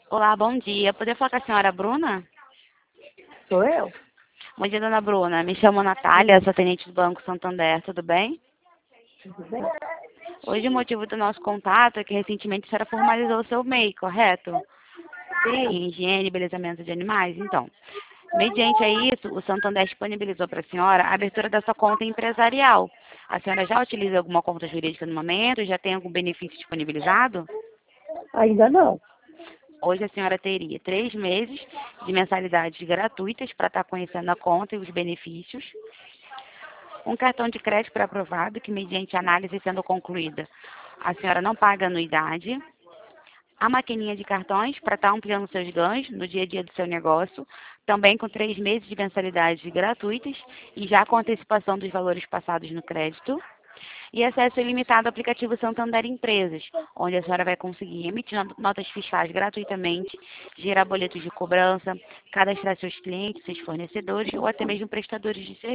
Olá, bom dia. Poderia falar com a senhora Bruna? Sou eu? Bom dia, dona Bruna. Me chamo Natália, sou atendente do Banco Santander, tudo bem? Tudo bem? Hoje o motivo do nosso contato é que recentemente a senhora formalizou o seu MEI, correto? Sim. Em higiene e embelezamento de animais. Então, mediante a isso, o Santander disponibilizou para a senhora a abertura da sua conta empresarial. A senhora já utiliza alguma conta jurídica no momento? Já tem algum benefício disponibilizado? Ainda não. Hoje a senhora teria 3 meses de mensalidades gratuitas para estar conhecendo a conta e os benefícios. Um cartão de crédito pré-aprovado, que mediante análise sendo concluída, a senhora não paga anuidade. A maquininha de cartões para estar ampliando seus ganhos no dia a dia do seu negócio, também com 3 meses de mensalidades gratuitas e já com antecipação dos valores passados no crédito. E acesso ilimitado ao aplicativo Santander Empresas, onde a senhora vai conseguir emitir notas fiscais gratuitamente, gerar boletos de cobrança, cadastrar seus clientes, seus fornecedores ou até mesmo prestadores de serviço.